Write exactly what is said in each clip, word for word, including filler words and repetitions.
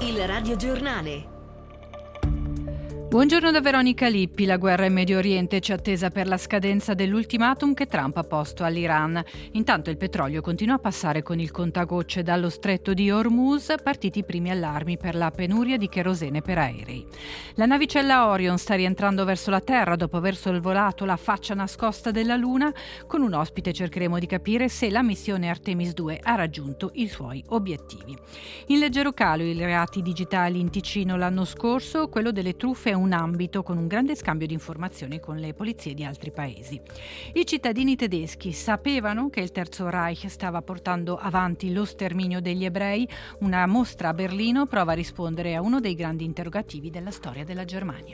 Il radiogiornale. Buongiorno da Veronica Lippi. La guerra in Medio Oriente c'è attesa per la scadenza dell'ultimatum che Trump ha posto all'Iran. Intanto il petrolio continua a passare con il contagocce dallo stretto di Hormuz, partiti i primi allarmi per la penuria di cherosene per aerei. La navicella Orion sta rientrando verso la Terra dopo aver sorvolato la faccia nascosta della Luna. Con un ospite cercheremo di capire se la missione Artemis due ha raggiunto i suoi obiettivi. In leggero calo i reati digitali in Ticino l'anno scorso, quello delle truffe è un ambito con un grande scambio di informazioni con le polizie di altri paesi. I cittadini tedeschi sapevano che il Terzo Reich stava portando avanti lo sterminio degli ebrei? Una mostra a Berlino prova a rispondere a uno dei grandi interrogativi della storia della Germania.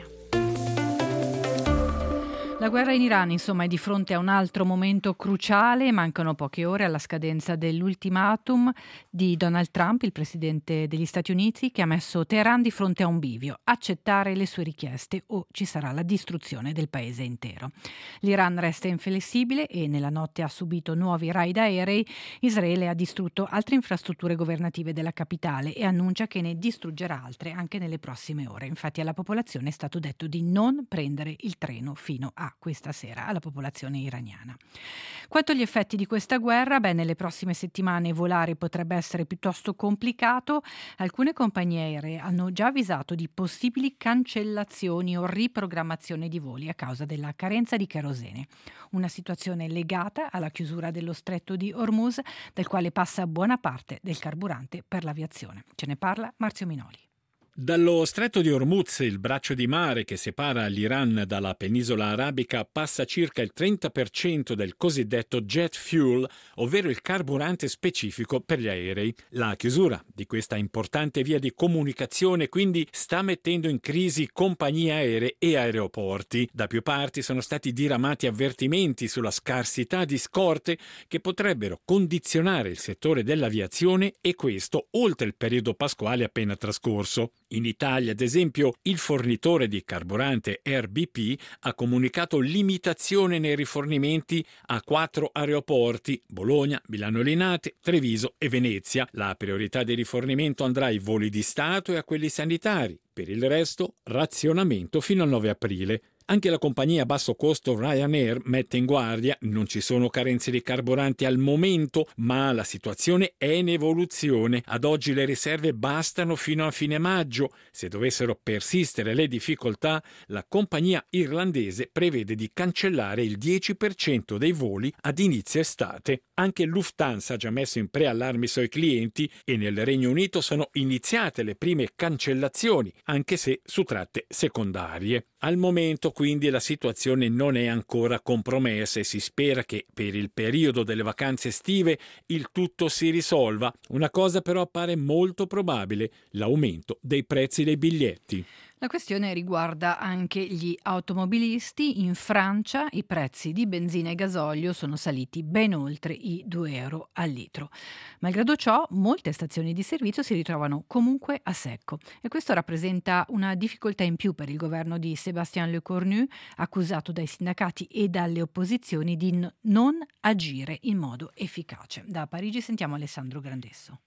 La guerra in Iran, insomma, è di fronte a un altro momento cruciale. Mancano poche ore alla scadenza dell'ultimatum di Donald Trump, il presidente degli Stati Uniti, che ha messo Teheran di fronte a un bivio: accettare le sue richieste o ci sarà la distruzione del paese intero. L'Iran resta inflessibile e nella notte ha subito nuovi raid aerei. Israele ha distrutto altre infrastrutture governative della capitale e annuncia che ne distruggerà altre anche nelle prossime ore. Infatti alla popolazione è stato detto di non prendere il treno fino a questa sera, alla popolazione iraniana. Quanto agli effetti di questa guerra, beh, nelle prossime settimane volare potrebbe essere piuttosto complicato. Alcune compagnie aeree hanno già avvisato di possibili cancellazioni o riprogrammazione di voli a causa della carenza di cherosene. Una situazione legata alla chiusura dello stretto di Hormuz, dal quale passa buona parte del carburante per l'aviazione. Ce ne parla Marzio Minoli. Dallo stretto di Hormuz, il braccio di mare che separa l'Iran dalla penisola arabica, passa circa il trenta per cento del cosiddetto jet fuel, ovvero il carburante specifico per gli aerei. La chiusura di questa importante via di comunicazione quindi sta mettendo in crisi compagnie aeree e aeroporti. Da più parti sono stati diramati avvertimenti sulla scarsità di scorte che potrebbero condizionare il settore dell'aviazione, e questo oltre il periodo pasquale appena trascorso. In Italia, ad esempio, il fornitore di carburante R B P ha comunicato limitazione nei rifornimenti a quattro aeroporti: Bologna, Milano Linate, Treviso e Venezia. La priorità di rifornimento andrà ai voli di Stato e a quelli sanitari. Per il resto, razionamento fino al nove aprile. Anche la compagnia a basso costo Ryanair mette in guardia: non ci sono carenze di carburante al momento, ma la situazione è in evoluzione. Ad oggi le riserve bastano fino a fine maggio. Se dovessero persistere le difficoltà, la compagnia irlandese prevede di cancellare il dieci per cento dei voli ad inizio estate. Anche Lufthansa ha già messo in preallarme i suoi clienti e nel Regno Unito sono iniziate le prime cancellazioni, anche se su tratte secondarie. Al momento quindi la situazione non è ancora compromessa e si spera che per il periodo delle vacanze estive il tutto si risolva. Una cosa però appare molto probabile: l'aumento dei prezzi dei biglietti. La questione riguarda anche gli automobilisti. In Francia i prezzi di benzina e gasolio sono saliti ben oltre i due euro al litro. Malgrado ciò, molte stazioni di servizio si ritrovano comunque a secco e questo rappresenta una difficoltà in più per il governo di Sébastien Lecornu, accusato dai sindacati e dalle opposizioni di n- non agire in modo efficace. Da Parigi sentiamo Alessandro Grandesso.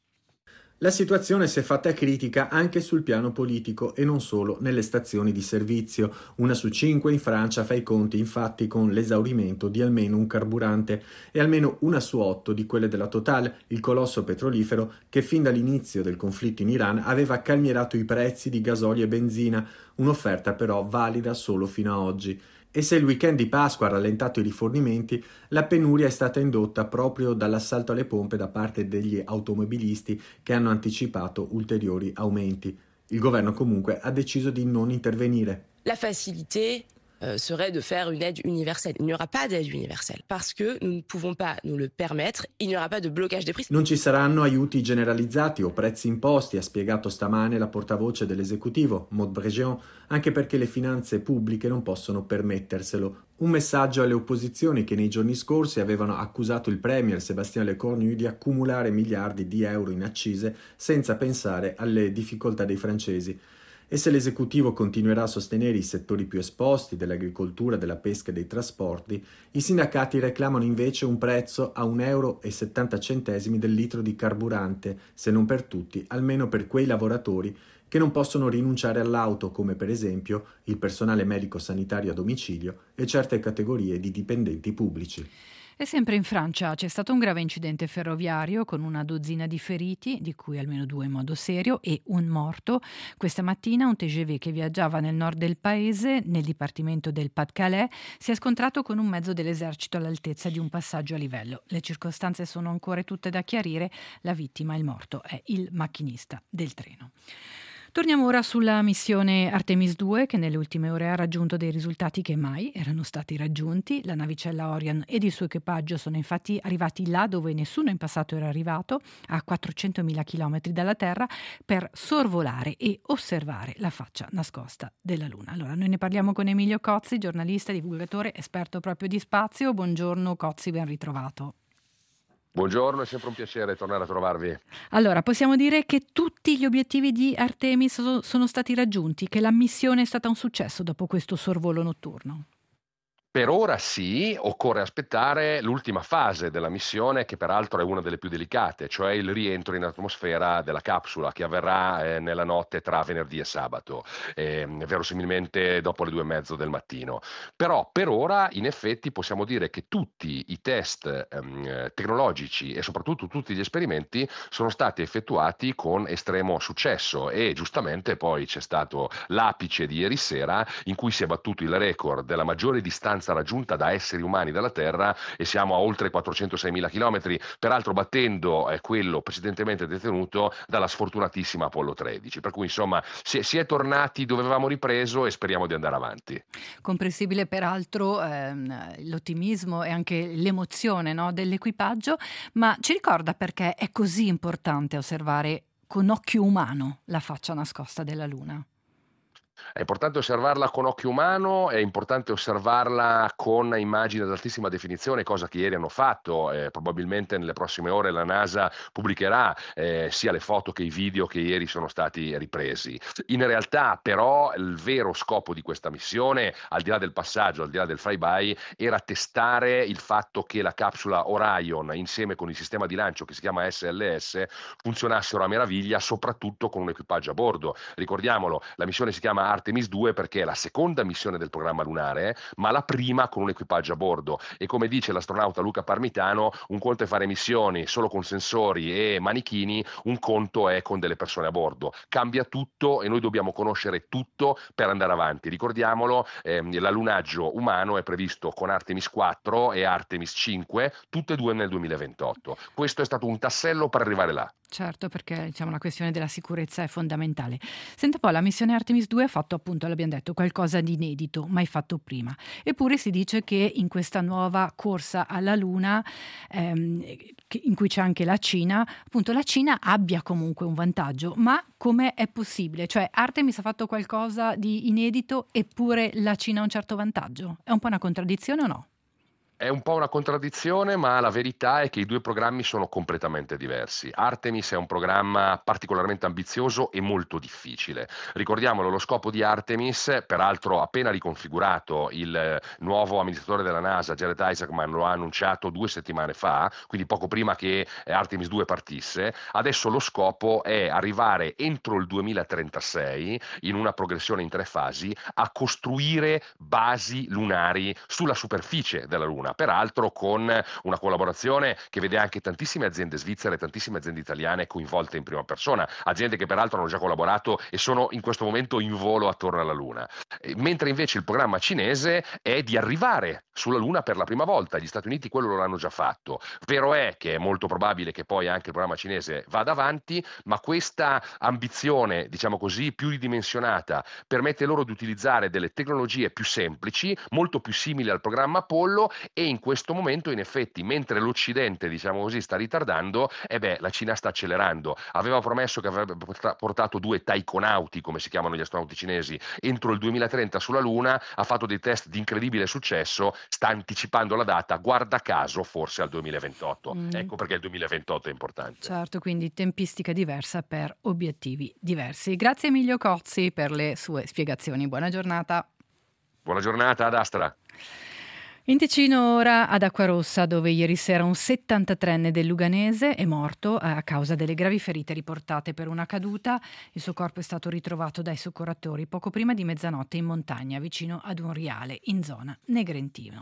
La situazione si è fatta critica anche sul piano politico e non solo nelle stazioni di servizio. Una su cinque in Francia fa i conti infatti con l'esaurimento di almeno un carburante e almeno una su otto di quelle della Total, il colosso petrolifero che fin dall'inizio del conflitto in Iran aveva calmierato i prezzi di gasolio e benzina, un'offerta però valida solo fino a oggi. E se il weekend di Pasqua ha rallentato i rifornimenti, la penuria è stata indotta proprio dall'assalto alle pompe da parte degli automobilisti che hanno anticipato ulteriori aumenti. Il governo comunque ha deciso di non intervenire. La facilité euh, serait de faire une aide universelle. Il n'y aura pas d'aide universelle parce que nous ne pouvons pas nous le permettre. Il n'y aura pas de blocage des prix. Non ci saranno aiuti generalizzati o prezzi imposti, ha spiegato stamane la portavoce dell'esecutivo, Maud Bregeon, anche perché le finanze pubbliche non possono permetterselo. Un messaggio alle opposizioni che nei giorni scorsi avevano accusato il premier Sébastien Lecornu di accumulare miliardi di euro in accise senza pensare alle difficoltà dei francesi. E se l'esecutivo continuerà a sostenere i settori più esposti dell'agricoltura, della pesca e dei trasporti, i sindacati reclamano invece un prezzo a un euro e settanta centesimi del litro di carburante, se non per tutti, almeno per quei lavoratori che non possono rinunciare all'auto, come per esempio il personale medico-sanitario a domicilio e certe categorie di dipendenti pubblici. E sempre in Francia c'è stato un grave incidente ferroviario con una dozzina di feriti, di cui almeno due in modo serio, e un morto. Questa mattina un T G V che viaggiava nel nord del paese, nel dipartimento del Pas-de-Calais, si è scontrato con un mezzo dell'esercito all'altezza di un passaggio a livello. Le circostanze sono ancora tutte da chiarire. La vittima, il morto, è il macchinista del treno. Torniamo ora sulla missione Artemis due, che nelle ultime ore ha raggiunto dei risultati che mai erano stati raggiunti. La navicella Orion ed il suo equipaggio sono infatti arrivati là dove nessuno in passato era arrivato, a quattrocentomila chilometri dalla Terra, per sorvolare e osservare la faccia nascosta della Luna. Allora, noi ne parliamo con Emilio Cozzi, giornalista, divulgatore, esperto proprio di spazio. Buongiorno Cozzi, ben ritrovato. Buongiorno, è sempre un piacere tornare a trovarvi. Allora, possiamo dire che tutti gli obiettivi di Artemis sono stati raggiunti, che la missione è stata un successo dopo questo sorvolo notturno? Per ora sì, occorre aspettare l'ultima fase della missione, che peraltro è una delle più delicate, cioè il rientro in atmosfera della capsula, che avverrà eh, nella notte tra venerdì e sabato, eh, verosimilmente dopo le due e mezzo del mattino. Però per ora in effetti possiamo dire che tutti i test ehm, tecnologici e soprattutto tutti gli esperimenti sono stati effettuati con estremo successo, e giustamente poi c'è stato l'apice di ieri sera in cui si è battuto il record della maggiore distanza raggiunta da esseri umani dalla Terra, e siamo a oltre quattrocentoseimila chilometri, peraltro battendo eh, quello precedentemente detenuto dalla sfortunatissima Apollo tredici. Per cui insomma si è, si è tornati dove avevamo ripreso e speriamo di andare avanti. Comprensibile peraltro ehm, l'ottimismo e anche l'emozione, no, dell'equipaggio, ma ci ricorda perché è così importante osservare con occhio umano la faccia nascosta della Luna? È importante osservarla con occhio umano, è importante osservarla con immagini ad altissima definizione, cosa che ieri hanno fatto. Eh, probabilmente nelle prossime ore la NASA pubblicherà eh, sia le foto che i video che ieri sono stati ripresi. In realtà però il vero scopo di questa missione, al di là del passaggio, al di là del flyby, era testare il fatto che la capsula Orion insieme con il sistema di lancio che si chiama S L S funzionassero a meraviglia, soprattutto con un equipaggio a bordo. Ricordiamolo, la missione si chiama Artemis due perché è la seconda missione del programma lunare, ma la prima con un equipaggio a bordo. E come dice l'astronauta Luca Parmitano, un conto è fare missioni solo con sensori e manichini, un conto è con delle persone a bordo. Cambia tutto e noi dobbiamo conoscere tutto per andare avanti. Ricordiamolo, ehm, l'allunaggio umano è previsto con Artemis quattro e Artemis cinque, tutte e due nel duemilaventotto. Questo è stato un tassello per arrivare là. Certo, perché diciamo, la questione della sicurezza è fondamentale. Senta poi, la missione Artemis due ha fatto, appunto, l'abbiamo detto, qualcosa di inedito, mai fatto prima. Eppure si dice che in questa nuova corsa alla Luna, ehm, in cui c'è anche la Cina, appunto la Cina abbia comunque un vantaggio. Ma come è possibile? Cioè Artemis ha fatto qualcosa di inedito eppure la Cina ha un certo vantaggio? È un po' una contraddizione o no? È un po' una contraddizione, ma la verità è che i due programmi sono completamente diversi. Artemis è un programma particolarmente ambizioso e molto difficile. Ricordiamolo, lo scopo di Artemis, peraltro appena riconfigurato, il nuovo amministratore della NASA, Jared Isaacman, lo ha annunciato due settimane fa, quindi poco prima che Artemis due partisse. Adesso lo scopo è arrivare entro il duemilatrentasei, in una progressione in tre fasi, a costruire basi lunari sulla superficie della Luna. Peraltro con una collaborazione che vede anche tantissime aziende svizzere e tantissime aziende italiane coinvolte in prima persona, aziende che peraltro hanno già collaborato e sono in questo momento in volo attorno alla Luna. Mentre invece il programma cinese è di arrivare sulla Luna per la prima volta. Gli Stati Uniti quello lo hanno già fatto. Vero è che è molto probabile che poi anche il programma cinese vada avanti, ma questa ambizione, diciamo così, più ridimensionata permette loro di utilizzare delle tecnologie più semplici, molto più simili al programma Apollo, e in questo momento in effetti, mentre l'Occidente, diciamo così, sta ritardando, eh beh, la Cina sta accelerando. Aveva promesso che avrebbe portato due taikonauti, come si chiamano gli astronauti cinesi, entro il duemilatrenta sulla Luna, ha fatto dei test di incredibile successo, sta anticipando la data, guarda caso, forse al duemilaventotto. Mm. Ecco perché il duemilaventotto è importante. Certo, quindi tempistica diversa per obiettivi diversi. Grazie Emilio Cozzi per le sue spiegazioni. Buona giornata. Buona giornata ad Astra. In Ticino ora ad Acquarossa, dove ieri sera un settantatreenne del Luganese è morto a causa delle gravi ferite riportate per una caduta. Il suo corpo è stato ritrovato dai soccorritori poco prima di mezzanotte in montagna, vicino ad un riale in zona Negrentino.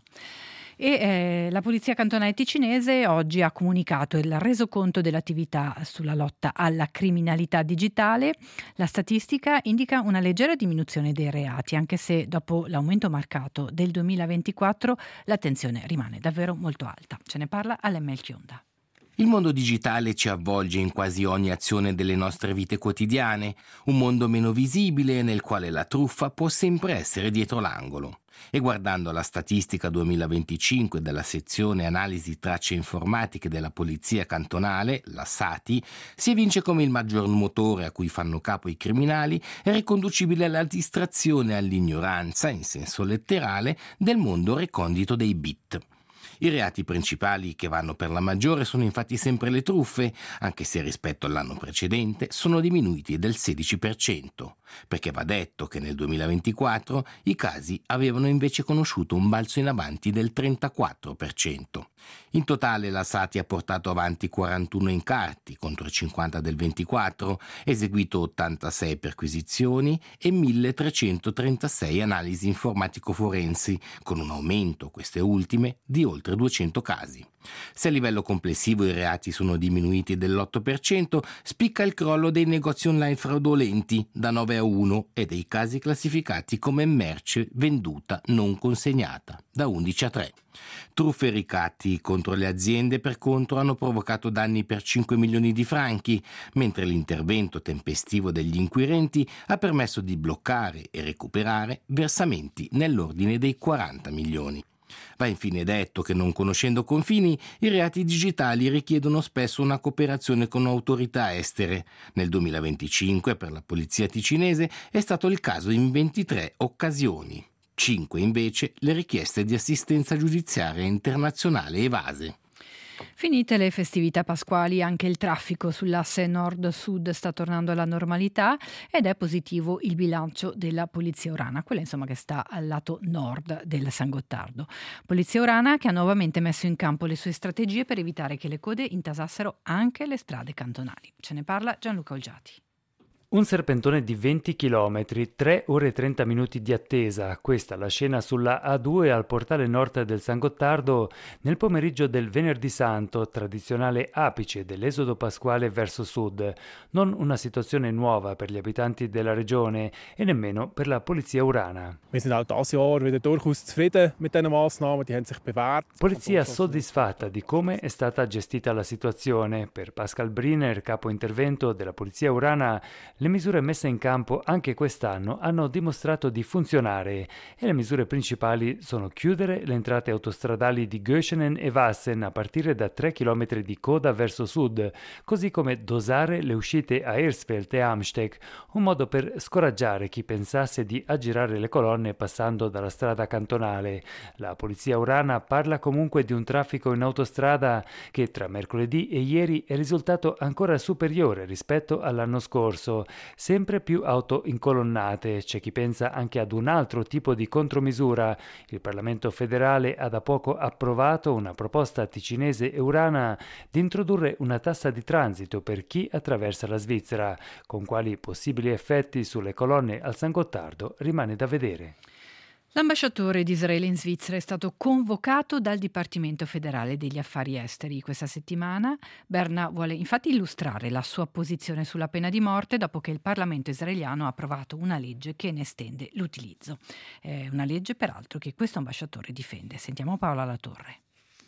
E eh, la polizia cantonale ticinese oggi ha comunicato il resoconto dell'attività sulla lotta alla criminalità digitale. La statistica indica una leggera diminuzione dei reati, anche se dopo l'aumento marcato del duemilaventiquattro l'attenzione rimane davvero molto alta. Ce ne parla Alem El Chionda. Il mondo digitale ci avvolge in quasi ogni azione delle nostre vite quotidiane, un mondo meno visibile nel quale la truffa può sempre essere dietro l'angolo. E guardando la statistica duemilaventicinque della sezione analisi tracce informatiche della polizia cantonale, la SATI, si evince come il maggior motore a cui fanno capo i criminali è riconducibile alla distrazione e all'ignoranza, in senso letterale, del mondo recondito dei bit. I reati principali che vanno per la maggiore sono infatti sempre le truffe, anche se rispetto all'anno precedente sono diminuiti del sedici per cento, perché va detto che nel duemilaventiquattro i casi avevano invece conosciuto un balzo in avanti del trentaquattro per cento. In totale la SATI ha portato avanti quarantuno incarti contro i cinquanta del ventiquattro, eseguito ottantasei perquisizioni e milletrecentotrentasei analisi informatico-forensi, con un aumento, queste ultime, di oltre duecento casi. Se a livello complessivo i reati sono diminuiti dell'otto per cento, spicca il crollo dei negozi online fraudolenti da nove a uno e dei casi classificati come merce venduta non consegnata da undici a tre. Truffe e ricatti contro le aziende, per contro, hanno provocato danni per cinque milioni di franchi, mentre l'intervento tempestivo degli inquirenti ha permesso di bloccare e recuperare versamenti nell'ordine dei quaranta milioni. Va infine detto che, non conoscendo confini, i reati digitali richiedono spesso una cooperazione con autorità estere. Nel duemilaventicinque per la polizia ticinese è stato il caso in ventitré occasioni. cinque invece le richieste di assistenza giudiziaria internazionale evase. Finite le festività pasquali, anche il traffico sull'asse nord-sud sta tornando alla normalità ed è positivo il bilancio della Polizia Urana, quella insomma che sta al lato nord del San Gottardo. Polizia Urana che ha nuovamente messo in campo le sue strategie per evitare che le code intasassero anche le strade cantonali. Ce ne parla Gianluca Olgiati. Un serpentone di venti chilometri, tre ore e trenta minuti di attesa. Questa la scena sulla A due al portale nord del San Gottardo nel pomeriggio del Venerdì Santo, tradizionale apice dell'esodo pasquale verso sud. Non una situazione nuova per gli abitanti della regione e nemmeno per la Polizia Urana. Wir sind auch dieses Jahr wieder durchaus zufrieden mit diesen Massnahmen, die haben sich bewährt. Polizia soddisfatta di come è stata gestita la situazione. Per Pascal Briner, capo intervento della Polizia Urana, le misure messe in campo anche quest'anno hanno dimostrato di funzionare e le misure principali sono chiudere le entrate autostradali di Göschenen e Wassen a partire da tre chilometri di coda verso sud, così come dosare le uscite a Hersfeld e Amsteeg, un modo per scoraggiare chi pensasse di aggirare le colonne passando dalla strada cantonale. La Polizia Urana parla comunque di un traffico in autostrada che tra mercoledì e ieri è risultato ancora superiore rispetto all'anno scorso. Sempre più auto incolonnate, c'è chi pensa anche ad un altro tipo di contromisura. Il Parlamento federale ha da poco approvato una proposta ticinese e urana di introdurre una tassa di transito per chi attraversa la Svizzera. Con quali possibili effetti sulle colonne al San Gottardo rimane da vedere. L'ambasciatore di Israele in Svizzera è stato convocato dal Dipartimento federale degli affari esteri questa settimana. Berna vuole infatti illustrare la sua posizione sulla pena di morte dopo che il Parlamento israeliano ha approvato una legge che ne estende l'utilizzo. È una legge peraltro che questo ambasciatore difende. Sentiamo Paola Latorre.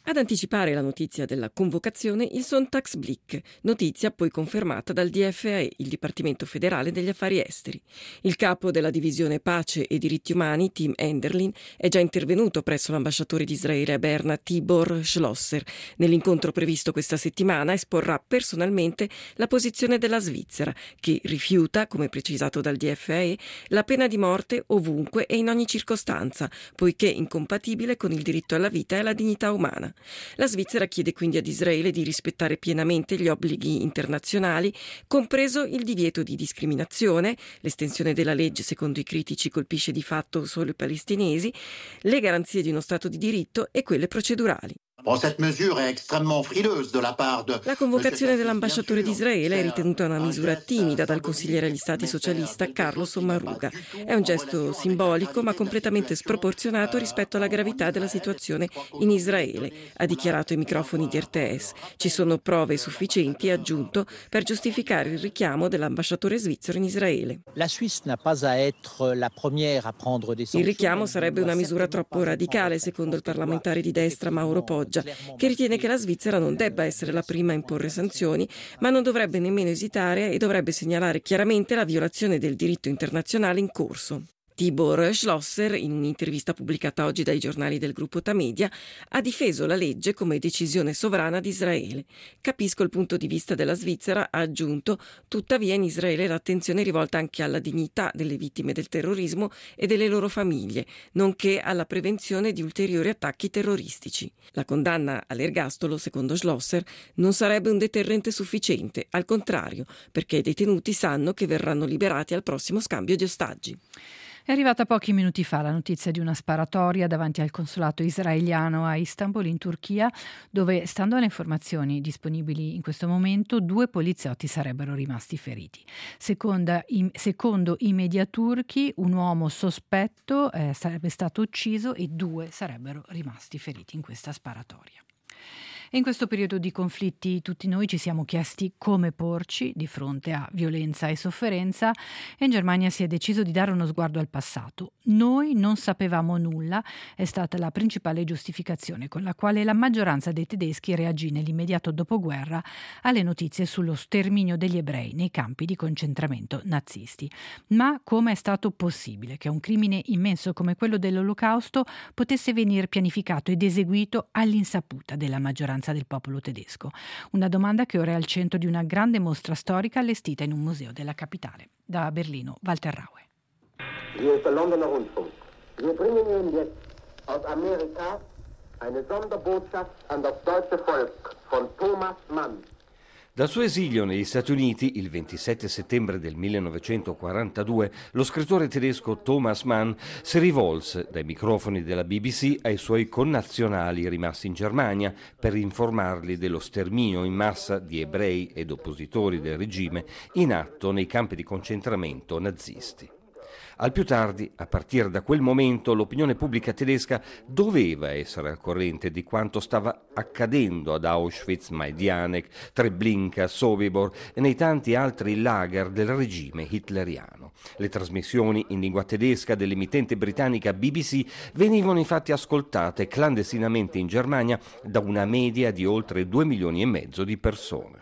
Ad anticipare la notizia della convocazione il Sonntagsblick, notizia poi confermata dal D F A, il Dipartimento Federale degli Affari Esteri. Il capo della divisione Pace e Diritti Umani, Tim Enderlin, è già intervenuto presso l'ambasciatore di Israele a Berna, Tibor Schlosser. Nell'incontro previsto questa settimana esporrà personalmente la posizione della Svizzera, che rifiuta, come precisato dal D F A, la pena di morte ovunque e in ogni circostanza, poiché incompatibile con il diritto alla vita e alla dignità umana. La Svizzera chiede quindi ad Israele di rispettare pienamente gli obblighi internazionali, compreso il divieto di discriminazione, l'estensione della legge secondo i critici colpisce di fatto solo i palestinesi, le garanzie di uno Stato di diritto e quelle procedurali. La convocazione dell'ambasciatore di Israele è ritenuta una misura timida dal consigliere agli Stati socialista Carlos Ommaruga. È un gesto simbolico ma completamente sproporzionato rispetto alla gravità della situazione in Israele, ha dichiarato ai microfoni di R T S. Ci sono prove sufficienti, ha aggiunto, per giustificare il richiamo dell'ambasciatore svizzero in Israele. Il richiamo sarebbe una misura troppo radicale, secondo il parlamentare di destra Mauro Poggia, che ritiene che la Svizzera non debba essere la prima a imporre sanzioni, ma non dovrebbe nemmeno esitare e dovrebbe segnalare chiaramente la violazione del diritto internazionale in corso. Tibor Schlosser, in un'intervista pubblicata oggi dai giornali del gruppo Tamedia, ha difeso la legge come decisione sovrana di Israele. Capisco il punto di vista della Svizzera, ha aggiunto, tuttavia in Israele l'attenzione è rivolta anche alla dignità delle vittime del terrorismo e delle loro famiglie, nonché alla prevenzione di ulteriori attacchi terroristici. La condanna all'ergastolo, secondo Schlosser, non sarebbe un deterrente sufficiente, al contrario, perché i detenuti sanno che verranno liberati al prossimo scambio di ostaggi. È arrivata pochi minuti fa la notizia di una sparatoria davanti al consolato israeliano a Istanbul, in Turchia, dove, stando alle informazioni disponibili in questo momento, due poliziotti sarebbero rimasti feriti. Seconda, in, secondo i media turchi, un uomo sospetto eh, sarebbe stato ucciso e due sarebbero rimasti feriti in questa sparatoria. E in questo periodo di conflitti tutti noi ci siamo chiesti come porci di fronte a violenza e sofferenza e in Germania si è deciso di dare uno sguardo al passato. Noi non sapevamo nulla è stata la principale giustificazione con la quale la maggioranza dei tedeschi reagì nell'immediato dopoguerra alle notizie sullo sterminio degli ebrei nei campi di concentramento nazisti. Ma come è stato possibile che un crimine immenso come quello dell'Olocausto potesse venire pianificato ed eseguito all'insaputa della maggioranza del popolo tedesco? Una domanda che ora è al centro di una grande mostra storica allestita in un museo della capitale. Da Berlino, Walter Raue. Hier ist der Londoner Rundfunk. Wir bringen Ihnen jetzt aus Amerika eine Sonderbotschaft an das deutsche Volk von Thomas Mann. Dal suo esilio negli Stati Uniti, il ventisette settembre del millenovecentoquarantadue, lo scrittore tedesco Thomas Mann si rivolse dai microfoni della B B C ai suoi connazionali rimasti in Germania per informarli dello sterminio in massa di ebrei ed oppositori del regime in atto nei campi di concentramento nazisti. Al più tardi, a partire da quel momento, l'opinione pubblica tedesca doveva essere al corrente di quanto stava accadendo ad Auschwitz, Majdanek, Treblinka, Sobibor e nei tanti altri lager del regime hitleriano. Le trasmissioni in lingua tedesca dell'emittente britannica B B C venivano infatti ascoltate clandestinamente in Germania da una media di oltre due milioni e mezzo di persone.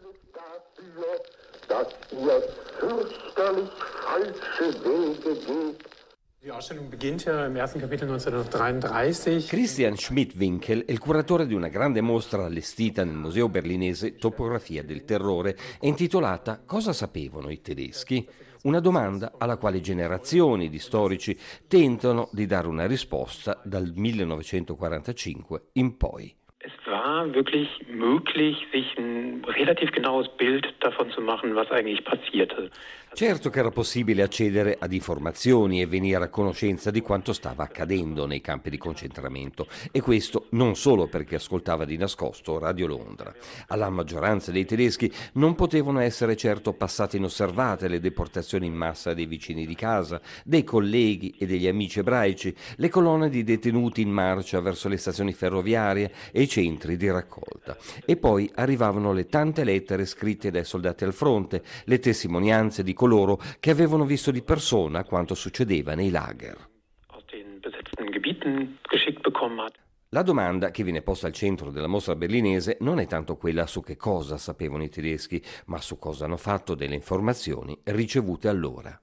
Christian Schmidt-Winkel è il curatore di una grande mostra allestita nel museo berlinese Topografia del terrore e intitolata Cosa sapevano i tedeschi? Una domanda alla quale generazioni di storici tentano di dare una risposta dal millenovecentoquarantacinque in poi. Es war wirklich möglich, sich ein relativ genaues Bild davon zu machen, was eigentlich passierte. Certo che era possibile accedere ad informazioni e venire a conoscenza di quanto stava accadendo nei campi di concentramento, e questo non solo perché ascoltava di nascosto Radio Londra. Alla maggioranza dei tedeschi non potevano essere certo passate inosservate le deportazioni in massa dei vicini di casa, dei colleghi e degli amici ebraici, le colonne di detenuti in marcia verso le stazioni ferroviarie e i centri di raccolta. E poi arrivavano le tante lettere scritte dai soldati al fronte, le testimonianze di coloro che avevano visto di persona quanto succedeva nei lager. La domanda che viene posta al centro della mostra berlinese non è tanto quella su che cosa sapevano i tedeschi, ma su cosa hanno fatto delle informazioni ricevute allora.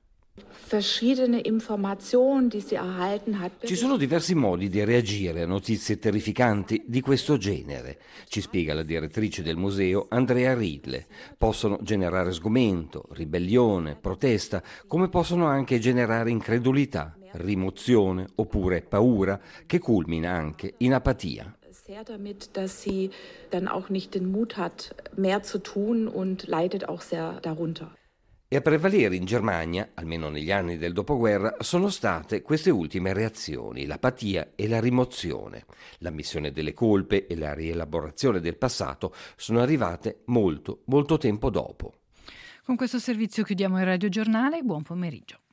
Ci sono diversi modi di reagire a notizie terrificanti di questo genere, ci spiega la direttrice del museo Andrea Riedle. Possono generare sgomento, ribellione, protesta, come possono anche generare incredulità, rimozione oppure paura, che culmina anche in apatia. Sehr damit, dass sie dann auch nicht den Mut hat, mehr zu tun und leidet auch sehr darunter. E a prevalere in Germania, almeno negli anni del dopoguerra, sono state queste ultime reazioni, l'apatia e la rimozione. L'ammissione delle colpe e la rielaborazione del passato sono arrivate molto, molto tempo dopo. Con questo servizio chiudiamo il radiogiornale. Buon pomeriggio.